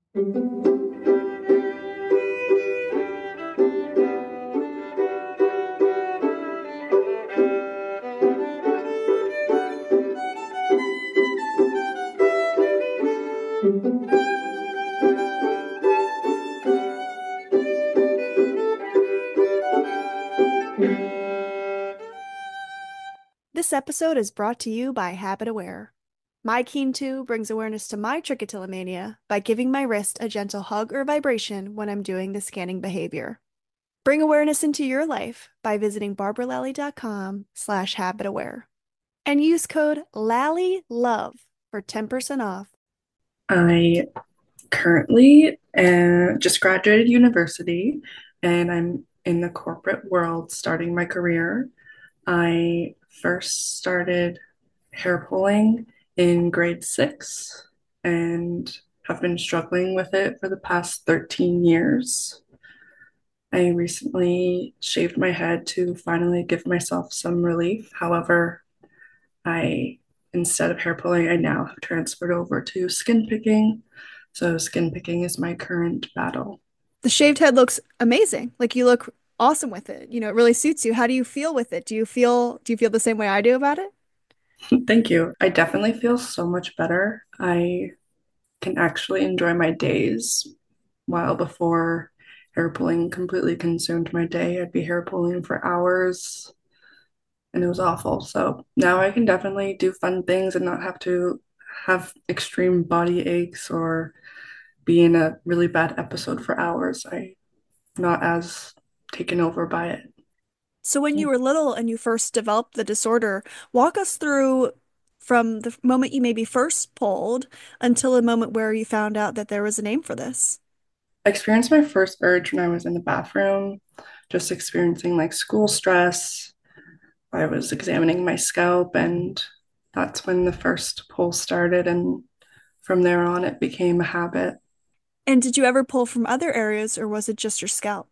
This episode is brought to you by Habit Aware. My Keen 2 brings awareness to my trichotillomania by giving my wrist a gentle hug or vibration when I'm doing the scanning behavior. Bring awareness into your life by visiting barbaralally.com/habitaware and use code LALLYLOVE for 10% off. I currently just graduated university and I'm in the corporate world starting my career. I first started hair pulling in grade 6 and have been struggling with it for the past 13 years. I recently shaved my head to finally give myself some relief. However, I instead of hair pulling, I now have transferred over to skin picking. So skin picking is my current battle. The shaved head looks amazing. Like you look awesome with it. It really suits you. How do you feel with it? Do you feel the same way I do about it? Thank you. I definitely feel so much better. I can actually enjoy my days while before hair pulling completely consumed my day. I'd be hair pulling for hours and it was awful. So now I can definitely do fun things and not have to have extreme body aches or be in a really bad episode for hours. I'm not as taken over by it. So when you were little and you first developed the disorder, walk us through from the moment you maybe first pulled until the moment where you found out that there was a name for this. I experienced my first urge when I was in the bathroom, just experiencing like school stress. I was examining my scalp, and that's when the first pull started. And from there on, it became a habit. And did you ever pull from other areas or was it just your scalp?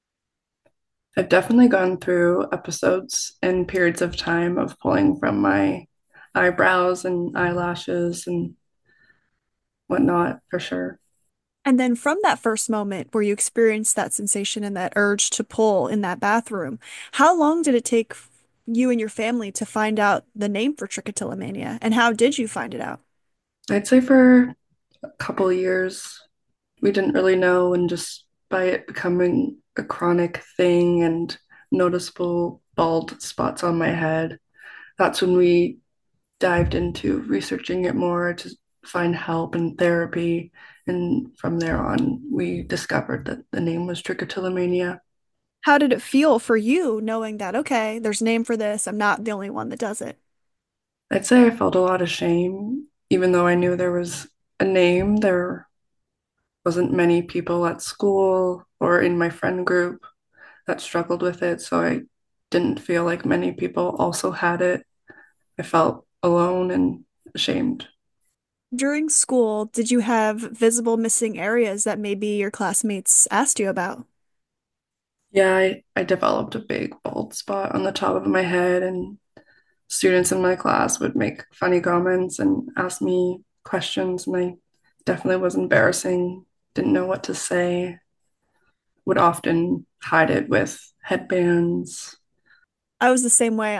I've definitely gone through episodes and periods of time of pulling from my eyebrows and eyelashes and whatnot, for sure. And then from that first moment where you experienced that sensation and that urge to pull in that bathroom, how long did it take you and your family to find out the name for trichotillomania? And how did you find it out? I'd say for a couple of years, we didn't really know, and just by it becoming a chronic thing and noticeable bald spots on my head, that's when we dived into researching it more to find help and therapy. And from there on, we discovered that the name was trichotillomania. How did it feel for you knowing that, okay, there's a name for this, I'm not the only one that does it? I'd say I felt a lot of shame, even though I knew there was a name. There wasn't many people at school or in my friend group that struggled with it, so I didn't feel like many people also had it. I felt alone and ashamed. During school, did you have visible missing areas that maybe your classmates asked you about? Yeah, I developed a big bald spot on the top of my head, and students in my class would make funny comments and ask me questions, and I definitely was embarrassing, didn't know what to say, would often hide it with headbands. I was the same way.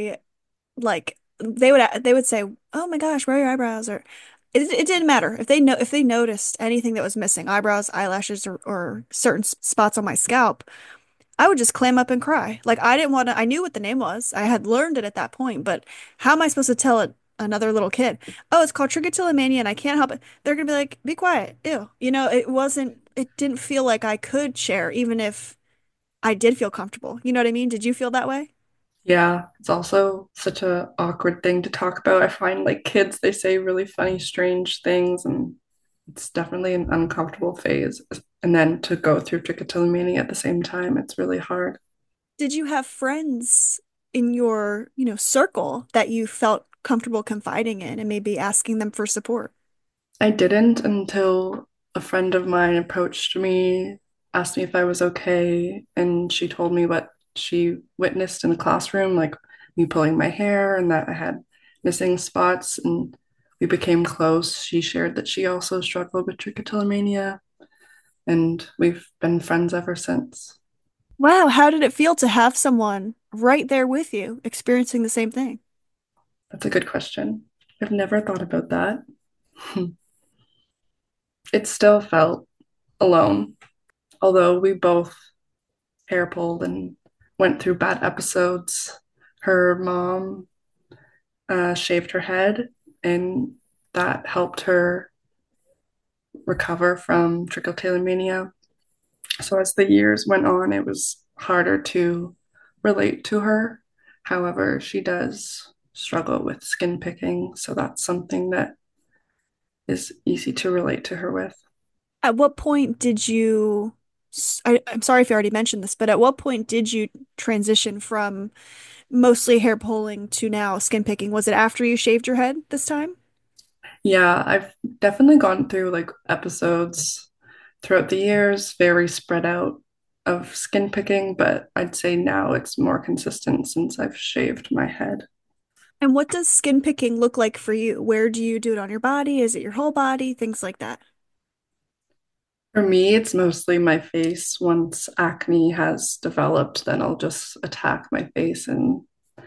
They would say, "Oh my gosh, where are your eyebrows?" Or it didn't matter if they noticed anything that was missing, eyebrows, eyelashes, or certain spots on my scalp. I would just clam up and cry. Like I didn't want to. I knew what the name was. I had learned it at that point, but how am I supposed to tell another little kid? Oh, it's called trichotillomania, and I can't help it. They're gonna be like, "Be quiet." Ew. It wasn't. It didn't feel like I could share, even if I did feel comfortable. You know what I mean? Did you feel that way? Yeah, it's also such a awkward thing to talk about. I find like kids, they say really funny, strange things, and it's definitely an uncomfortable phase. And then to go through trichotillomania at the same time, it's really hard. Did you have friends in your, circle that you felt comfortable confiding in and maybe asking them for support? I didn't until a friend of mine approached me, asked me if I was okay, and she told me what she witnessed in the classroom, like me pulling my hair and that I had missing spots. And we became close. She shared that she also struggled with trichotillomania, and we've been friends ever since. Wow, how did it feel to have someone right there with you experiencing the same thing? That's a good question. I've never thought about that. It still felt alone, although we both hair pulled and went through bad episodes. Her mom shaved her head, and that helped her recover from trichotillomania. So as the years went on, it was harder to relate to her. However, she does struggle with skin picking, so that's something that is easy to relate to her with. At what point did you, I'm sorry if you already mentioned this, but at what point did you transition from mostly hair pulling to now skin picking? Was it after you shaved your head this time? Yeah, I've definitely gone through like episodes throughout the years, very spread out of skin picking, but I'd say now it's more consistent since I've shaved my head. And what does skin picking look like for you? Where do you do it on your body? Is it your whole body? Things like that. For me, it's mostly my face. Once acne has developed, then I'll just attack my face and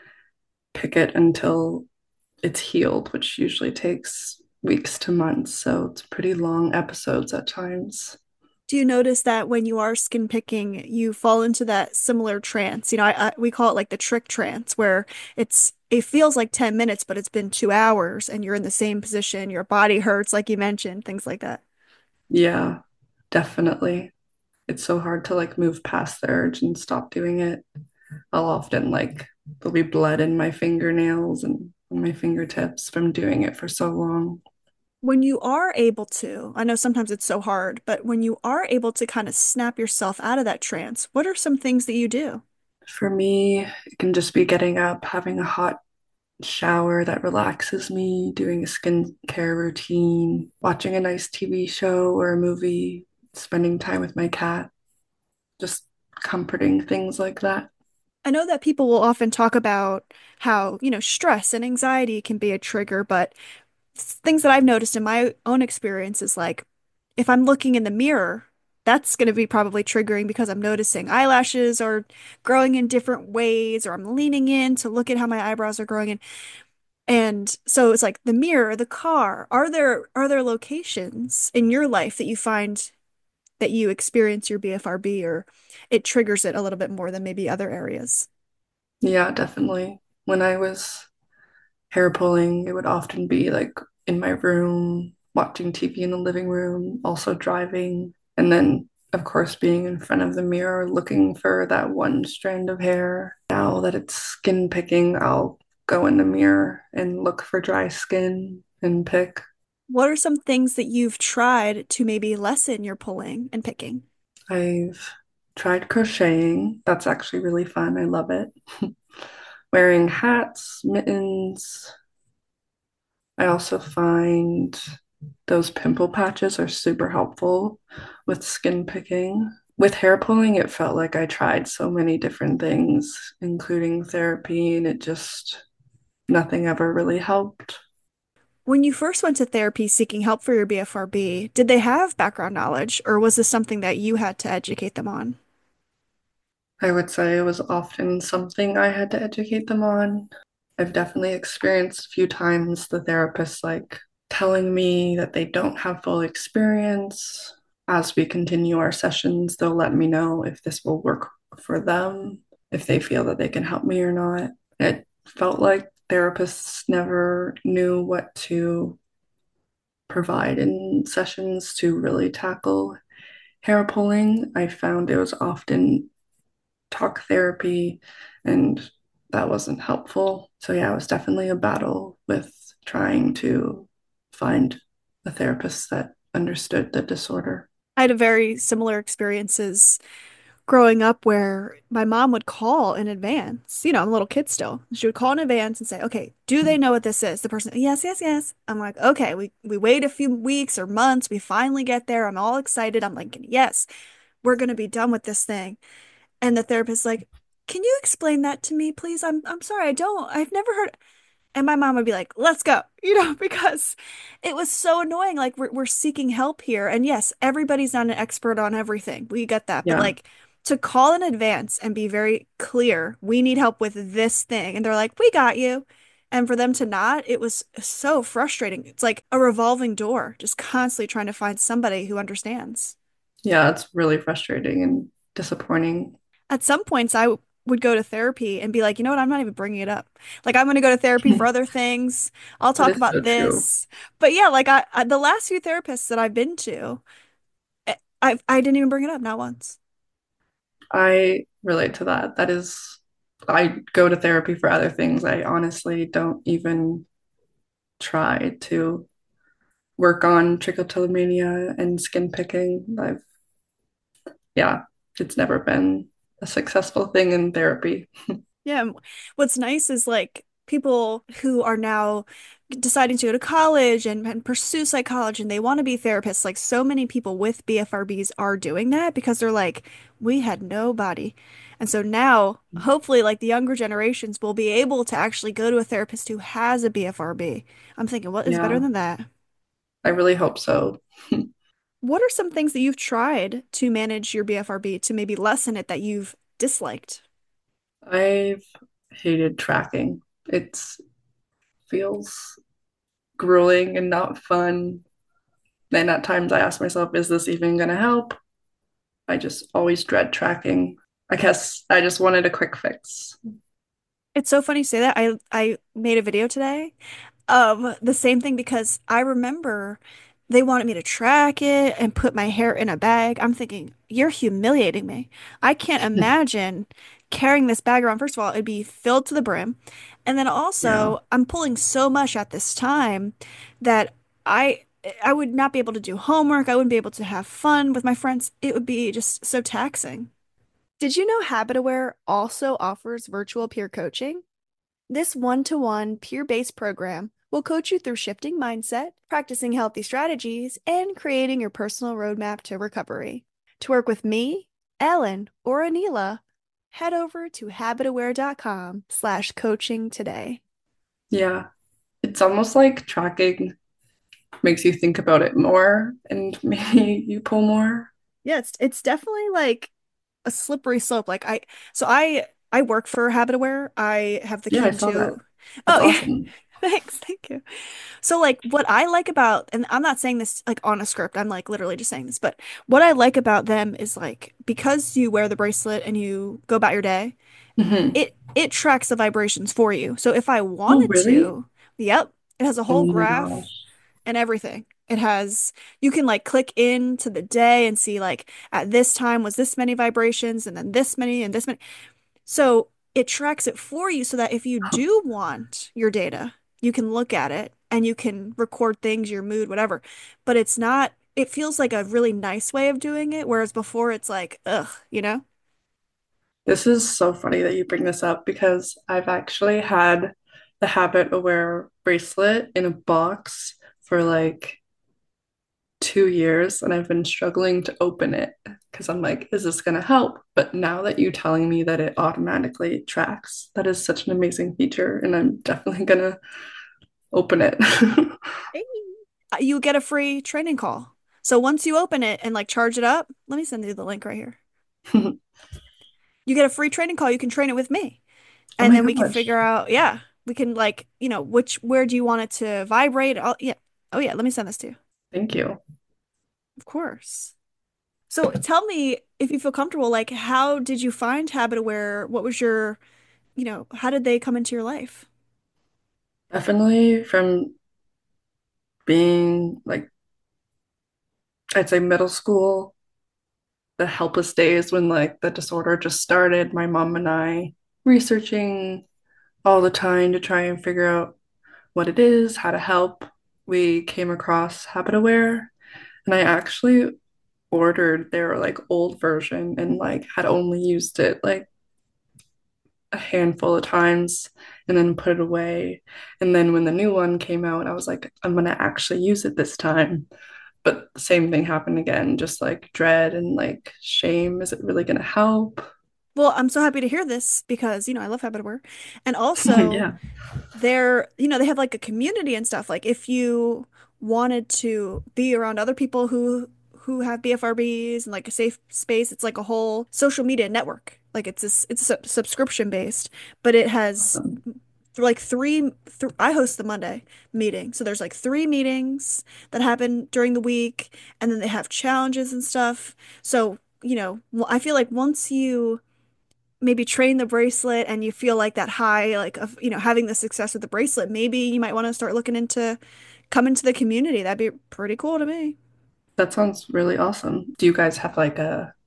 pick it until it's healed, which usually takes weeks to months. So it's pretty long episodes at times. Do you notice that when you are skin picking, you fall into that similar trance? We call it like the trick trance, where it feels like 10 minutes, but it's been 2 hours and you're in the same position. Your body hurts, like you mentioned, things like that. Yeah, definitely. It's so hard to like move past the urge and stop doing it. I'll often like there'll be blood in my fingernails and on my fingertips from doing it for so long. When you are able to, I know sometimes it's so hard, but when you are able to kind of snap yourself out of that trance, what are some things that you do? For me, it can just be getting up, having a hot shower that relaxes me, doing a skincare routine, watching a nice TV show or a movie, spending time with my cat, just comforting things like that. I know that people will often talk about how, stress and anxiety can be a trigger, but things that I've noticed in my own experience is like if I'm looking in the mirror, that's going to be probably triggering because I'm noticing eyelashes are growing in different ways, or I'm leaning in to look at how my eyebrows are growing in. And so it's like the mirror, the car. Are there locations in your life that you find that you experience your BFRB or it triggers it a little bit more than maybe other areas? Yeah, definitely. When I was hair pulling, it would often be like in my room, watching TV in the living room, also driving, and then, of course, being in front of the mirror looking for that one strand of hair. Now that it's skin picking, I'll go in the mirror and look for dry skin and pick. What are some things that you've tried to maybe lessen your pulling and picking? I've tried crocheting. That's actually really fun. I love it. Wearing hats, mittens, I also find those pimple patches are super helpful with skin picking. With hair pulling, it felt like I tried so many different things, including therapy, and it just nothing ever really helped. When you first went to therapy seeking help for your BFRB, did they have background knowledge, or was this something that you had to educate them on? I would say it was often something I had to educate them on. I've definitely experienced a few times the therapist like telling me that they don't have full experience. As we continue our sessions, they'll let me know if this will work for them, if they feel that they can help me or not. It felt like therapists never knew what to provide in sessions to really tackle hair pulling. I found it was often talk therapy, and that wasn't helpful. So, yeah, it was definitely a battle with trying to find a therapist that understood the disorder. I had a very similar experiences growing up where my mom would call in advance. I'm a little kid still. She would call in advance and say, "Okay, do they know what this is?" The person, "Yes, yes, yes." I'm like, "Okay." We wait a few weeks or months. We finally get there. I'm all excited. I'm like, "Yes, we're gonna be done with this thing." And the therapist's like, "Can you explain that to me, please? I'm sorry. I've never heard." And my mom would be like, let's go, because it was so annoying. Like, we're seeking help here. And yes, everybody's not an expert on everything. We get that. But Yeah. like, to call in advance and be very clear, we need help with this thing. And they're like, we got you. And for them to not, it was so frustrating. It's like a revolving door, just constantly trying to find somebody who understands. Yeah, it's really frustrating and disappointing. At some points, would go to therapy and be like, you know what? I'm not even bringing it up. Like, I'm going to go to therapy for other things. I'll That talk is so about true. this. But yeah, like the last few therapists that I've been to, I didn't even bring it up, not once. I relate to that. That is, I go to therapy for other things. I honestly don't even try to work on trichotillomania and skin picking. Yeah, it's never been a successful thing in therapy. Yeah. And what's nice is like people who are now deciding to go to college and pursue psychology and they want to be therapists. Like so many people with BFRBs are doing that because they're like, we had nobody. And so now, hopefully, like the younger generations will be able to actually go to a therapist who has a BFRB. I'm thinking, what is better Yeah, than that? I really hope so. What are some things that you've tried to manage your BFRB to maybe lessen it that you've disliked? I've hated tracking. It feels grueling and not fun. And at times I ask myself, is this even going to help? I just always dread tracking. I guess I just wanted a quick fix. It's so funny you say that. I made a video today of the same thing because I remember they wanted me to track it and put my hair in a bag. I'm thinking, you're humiliating me. I can't imagine carrying this bag around. First of all, it'd be filled to the brim. And then Yeah. also, I'm pulling so much at this time that I I would not be able to do homework. I wouldn't be able to have fun with my friends. It would be just so taxing. Did you know HabitAware also offers virtual peer coaching? This one-to-one peer-based program will coach you through shifting mindset, practicing healthy strategies, and creating your personal roadmap to recovery. To work with me, Ellen, or Anila, head over to habitaware.com/coaching today. Yeah. It's almost like tracking makes you think about it more and maybe you pull more. Yeah, it's definitely like a slippery slope. I work for HabitAware. I have the Yeah, I key saw that. to. That's Oh yeah. awesome. Thanks, thank you. So like what I like about, and I'm not saying this like on a script, I'm like literally just saying this, but what I like about them is like because you wear the bracelet and you go about your day, Hmm. it tracks the vibrations for you. So if I Oh, wanted really? to, yep, it has a Oh whole my graph gosh. and everything. It has you can like click into the day and see like at this time was this many vibrations and then this many and this many. So it tracks it for you so that if you do want your data, you can look at it and you can record things, your mood, whatever. But it's not, it feels like a really nice way of doing it, whereas before it's like, ugh, you know? This is so funny that you bring this up because I've actually had the Habit Aware bracelet in a box for like 2 years and I've been struggling to open it because I'm like, is this going to help? But now that you're telling me that it automatically tracks, that is such an amazing feature and I'm definitely going to open it. Hey. You get a free training call. So once you open it and like charge it up, let me send you the link right here. Oh You get a free training call. You can train it with me. And my then we can gosh. figure out, yeah, we can like, where do you want it to vibrate? Yeah. Oh yeah, let me send this to you. Thank you. Of course. So tell me if you feel comfortable, like how did you find Habit Aware? What was your, how did they come into your life? Definitely from being like, I'd say middle school, the helpless days when like the disorder just started, my mom and I researching all the time to try and figure out what it is, how to help. We came across Habit Aware, and I actually ordered their like old version and like had only used it like a handful of times and then put it away. And then when the new one came out, I was like, I'm gonna actually use it this time. But the same thing happened again, just like dread and like shame. Is it really gonna help? Well, I'm so happy to hear this because, I love habit aware. And also, Yeah. they have like a community and stuff. Like if you wanted to be around other people who have BFRBs and like a safe space, it's like a whole social media network. Like it's subscription based, but it has Awesome. like I host the Monday meeting. So there's like three meetings that happen during the week, and then they have challenges and stuff. So, I feel like once you maybe train the bracelet and you feel like that high, like of, having the success with the bracelet, maybe you might want to start looking into coming to the community. That'd be pretty cool to me. That sounds really awesome. Do you guys have like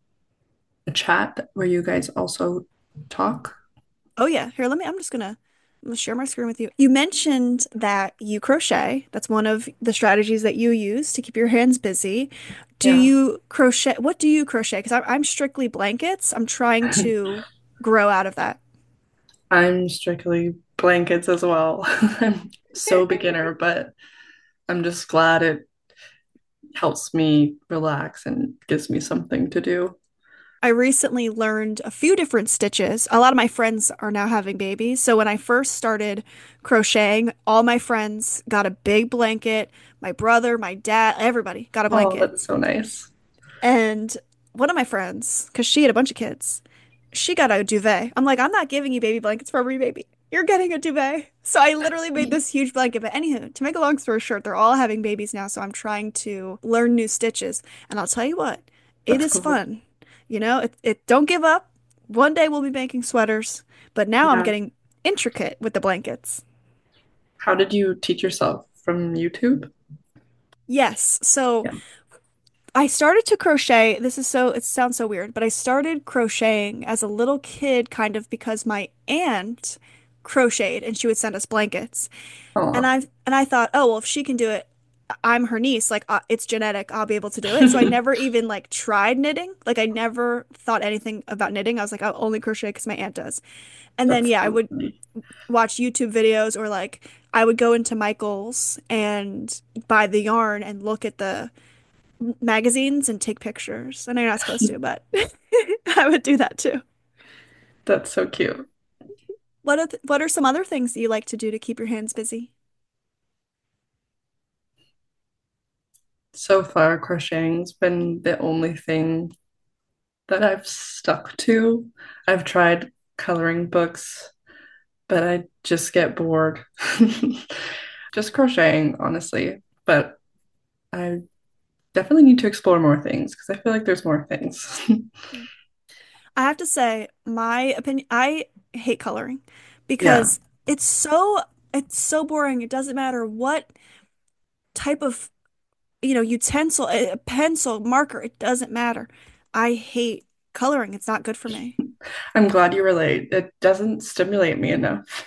a chat where you guys also talk? Oh yeah, here, I'm gonna share my screen with you. You mentioned that you crochet. That's one of the strategies that you use to keep your hands busy. Do Yeah. you crochet? What do you crochet? Because I'm strictly blankets. I'm trying to grow out of that. I'm strictly blankets as well. I'm so beginner, but I'm just glad it helps me relax and gives me something to do. I recently learned a few different stitches. A lot of my friends are now having babies. So when I first started crocheting, all my friends got a big blanket. My brother, my dad, everybody got a Oh, that's blanket. so nice. And one of my friends, because she had a bunch of kids, she got a duvet. I'm like, I'm not giving you baby blankets for every baby. You're getting a duvet. So I literally made this huge blanket. But anywho, to make a long story short, they're all having babies now. So I'm trying to learn new stitches. And I'll tell you what, it That's is cool. fun. Don't give up. One day we'll be making sweaters, but now I'm Yeah. getting intricate with the blankets. How did you teach yourself? From YouTube? Yes. So Yeah. I started to crochet. It sounds so weird, but I started crocheting as a little kid, kind of because my aunt crocheted and she would send us blankets. And Oh. I thought, oh, well, if she can do it, I'm her niece. Like, it's genetic. I'll be able to do it. So I never even like tried knitting. Like, I never thought anything about knitting. I was like, I'll only crochet because my aunt does. And then, That's yeah, I so would funny. watch YouTube videos or like I would go into Michael's and buy the yarn and look at the magazines and take pictures. I know you're not supposed to, but I would do that too. That's so cute. What are some other things that you like to do to keep your hands busy? So far, crocheting's been the only thing that I've stuck to. I've tried coloring books, but I just get bored. Just crocheting, honestly. But I definitely need to explore more things because I feel like there's more things. I have to say, my opinion, I hate coloring Yeah. because it's so boring. It doesn't matter what type of, utensil, a pencil, marker, it doesn't matter. I hate coloring. It's not good for me. I'm glad you relate. It doesn't stimulate me enough.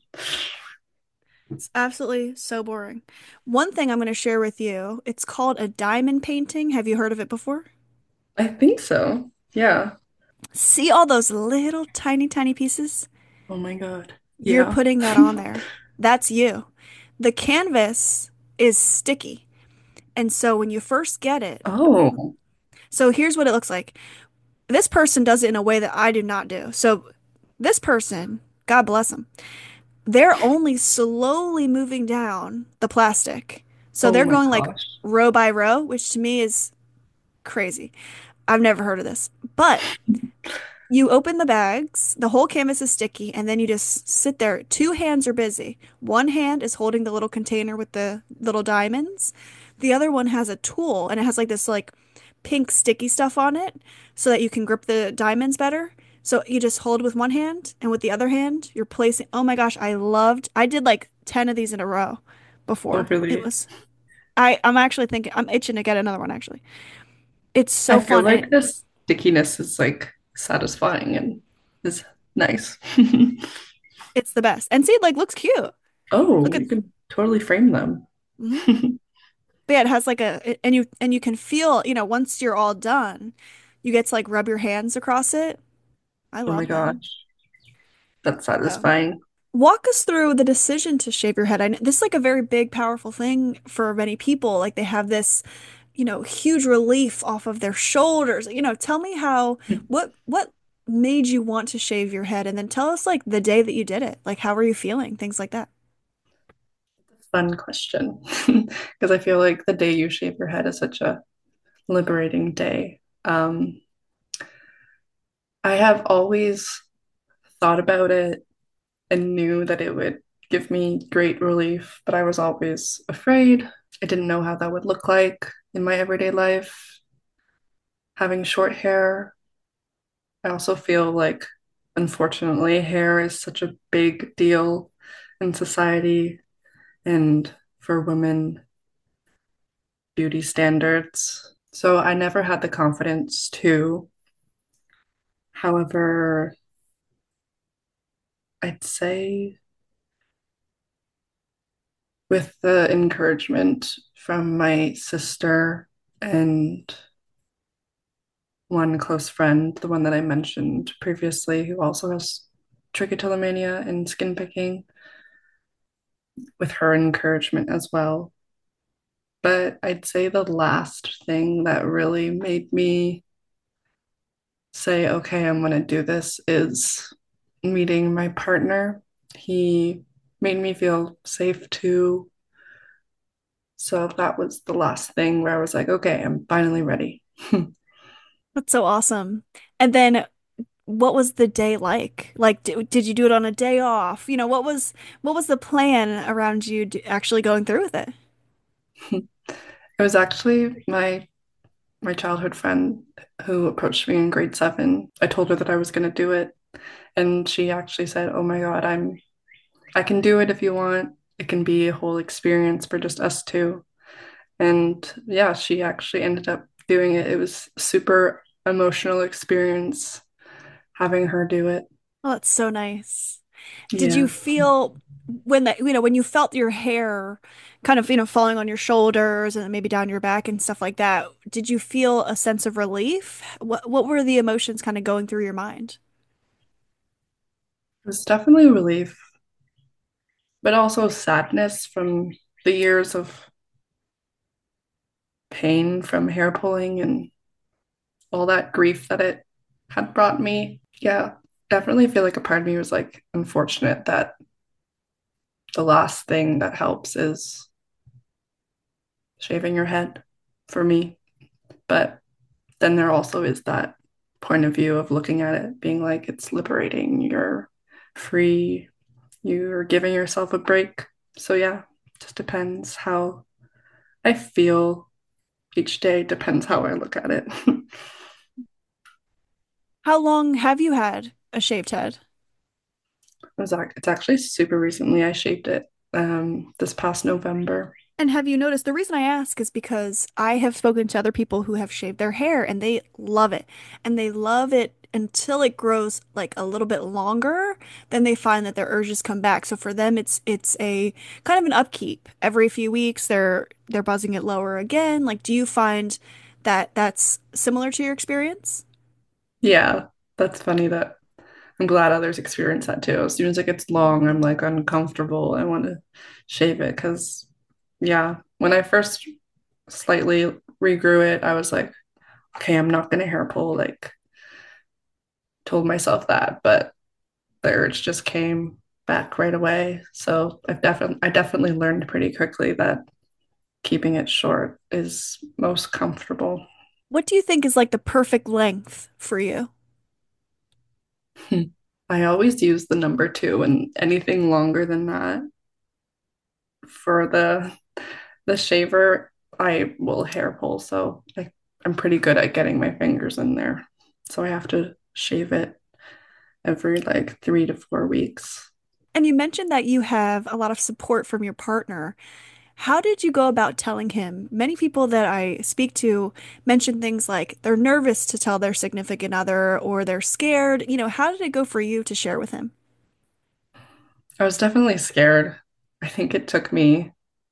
It's absolutely so boring. One thing I'm going to share with you, it's called a diamond painting. Have you heard of it before? I think so. Yeah. See all those little tiny, tiny pieces? Oh my God. You're Yeah. putting that on there. That's you. The canvas is sticky. And so when you first get it, Oh, so here's what it looks like. This person does it in a way that I do not do. So this person, God bless them, they're only slowly moving down the plastic. So oh they're my going like gosh. row by row, which to me is crazy. I've never heard of this. But you open the bags, the whole canvas is sticky, and then you just sit there. Two hands are busy. One hand is holding the little container with the little diamonds. The other one has a tool, and it has like this like pink sticky stuff on it so that you can grip the diamonds better. So you just hold with one hand, and with the other hand, you're placing. Oh my gosh, I did like 10 of these in a row Oh, before. really? I'm actually thinking, I'm itching to get another one actually. It's I so feel fun. like this stickiness is like satisfying and is nice. It's the best. And see, it like looks cute. Look Oh, at you can totally frame them. Mhm. But yeah, it has like and you can feel, once you're all done, you get to like rub your hands across it. I Oh my love them. gosh, that's So, satisfying. walk us through the decision to shave your head. I know this is like a very big, powerful thing for many people. Like they have this, huge relief off of their shoulders. Tell me what made you want to shave your head? And then tell us like the day that you did it. Like how were you feeling? Things like that. Fun question. Because I feel like the day you shave your head is such a liberating day. I have always thought about it and knew that it would give me great relief, but I was always afraid. I didn't know how that would look like in my everyday life. Having short hair, I also feel like, unfortunately, hair is such a big deal in society and for women, beauty standards. So I never had the confidence to. However, I'd say with the encouragement from my sister and one close friend, the one that I mentioned previously, who also has trichotillomania and skin picking, with her encouragement as well. But I'd say the last thing that really made me say, okay, I'm going to do this is meeting my partner. He made me feel safe too. So that was the last thing where I was like, okay, I'm finally ready. That's so awesome. And then what was the day like? Like, did you do it on a day off? What was the plan around you actually going through with it? It was actually my childhood friend who approached me in grade 7. I told her that I was going to do it, and she actually said, "Oh my God, I can do it if you want. It can be a whole experience for just us two." And yeah, she actually ended up doing it. It was a super emotional experience having her do it. Oh, that's so nice. Did you Yeah. feel when when you felt your hair kind of, falling on your shoulders and maybe down your back and stuff like that, did you feel a sense of relief? What were the emotions kind of going through your mind? It was definitely a relief, but also sadness from the years of pain from hair pulling and all that grief that it had brought me. Yeah, definitely feel like a part of me was like unfortunate that the last thing that helps is shaving your head for me. But then there also is that point of view of looking at it being like it's liberating, you're free, you're giving yourself a break. So yeah, just depends how I feel each day, depends how I look at it. How long have you had a shaved head? It's actually super recently I shaved it this past November. And have you noticed, the reason I ask is because I have spoken to other people who have shaved their hair and they love it. And they love it until it grows like a little bit longer, then they find that their urges come back. So for them it's a kind of an upkeep. Every few weeks they're buzzing it lower again. Like do you find that that's similar to your experience? Yeah, that's funny that I'm glad others experience that too. As soon as it gets long, I'm like uncomfortable. I want to shave it because, yeah, when I first slightly regrew it, I was like, okay, I'm not going to hair pull. Like, told myself that, but the urge just came back right away. So I definitely learned pretty quickly that keeping it short is most comfortable. What do you think is like the perfect length for you? I always use the number 2, and anything longer than that for the shaver, I will hair pull. So I'm pretty good at getting my fingers in there. So I have to shave it every like 3 to 4 weeks. And you mentioned that you have a lot of support from your partner. How did you go about telling him? Many people that I speak to mention things like they're nervous to tell their significant other or they're scared. How did it go for you to share with him? I was definitely scared. I think it took me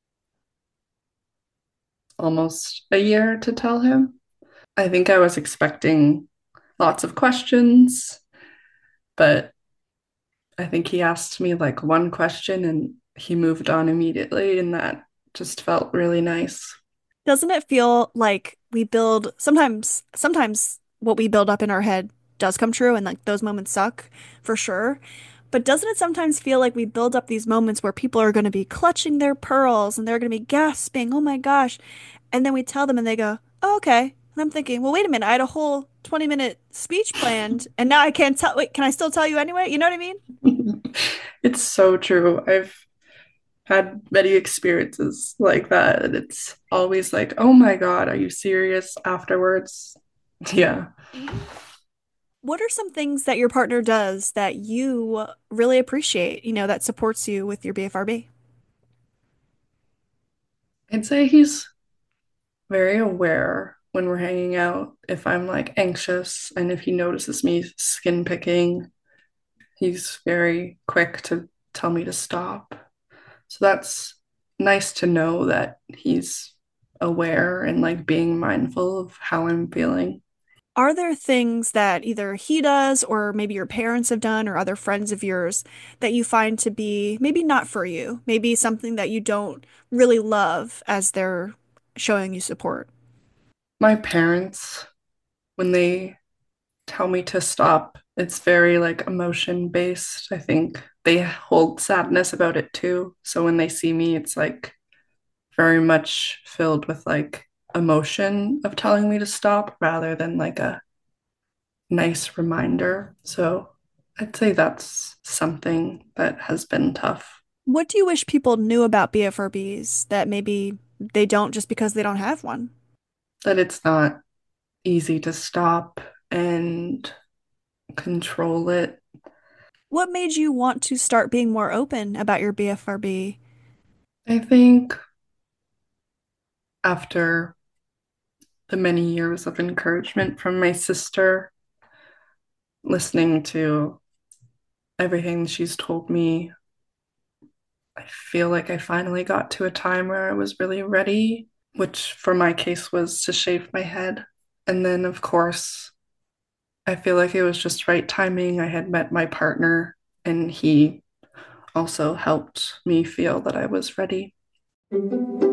almost a year to tell him. I think I was expecting lots of questions, but I think he asked me like one question and he moved on immediately, and that just felt really nice. Doesn't it feel like we build sometimes what we build up in our head does come true and like those moments suck for sure. But doesn't it sometimes feel like we build up these moments where people are going to be clutching their pearls and they're going to be gasping, oh my gosh. And then we tell them and they go, oh, okay. And I'm thinking, well, wait a minute. I had a whole 20-minute speech planned and now I can't tell. Wait, can I still tell you anyway? You know what I mean? It's so true. I've had many experiences like that, and it's always like, oh my God, are you serious afterwards? Yeah. Mhm. What are some things that your partner does that you really appreciate, that supports you with your BFRB? I'd say he's very aware when we're hanging out if I'm like anxious and if he notices me skin picking, he's very quick to tell me to stop. So that's nice to know that he's aware and like being mindful of how I'm feeling. Are there things that either he does or maybe your parents have done or other friends of yours that you find to be maybe not for you, maybe something that you don't really love as they're showing you support? My parents, when they tell me to stop, it's very like emotion based. I think they hold sadness about it too. So when they see me, it's like very much filled with like emotion of telling me to stop rather than like a nice reminder. So I'd say that's something that has been tough, What do you wish people knew about BFRBs that maybe they don't just because they don't have one? that it's not easy to stop and control it. What made you want to start being more open about your BFRB? I think after the many years of encouragement from my sister, listening to everything she's told me, I feel like I finally got to a time where I was really ready, which for my case was to shave my head. And then, of course, I feel like it was just right timing. I had met my partner, and he also helped me feel that I was ready.